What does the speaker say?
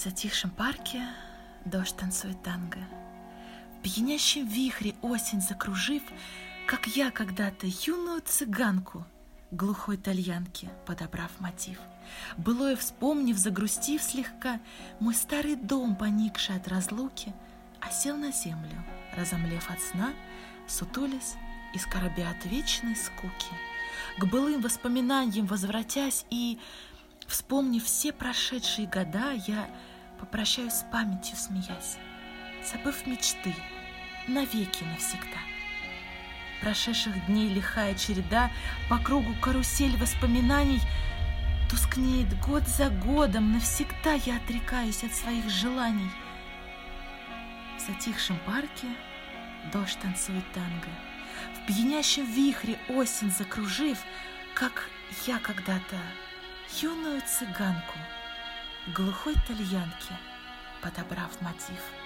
В затихшем парке дождь танцует танго. В пьянящем вихре осень закружив, как я когда-то юную цыганку, глухой тальянке подобрав мотив. Былое вспомнив, загрустив слегка, мой старый дом, поникший от разлуки, осел на землю, разомлев от сна, сутулясь и скорбя от вечной скуки. К былым воспоминаниям возвратясь и, вспомнив все прошедшие года, я попрощаюсь с памятью, смеясь, забыв мечты навеки навсегда. Прошедших дней лихая череда, по кругу карусель воспоминаний, тускнеет год за годом, навсегда я отрекаюсь от своих желаний. В затихшем парке дождь танцует танго. В пьянящем вихре осень закружив, как я когда-то юную цыганку, глухой тальянке подобрав мотив.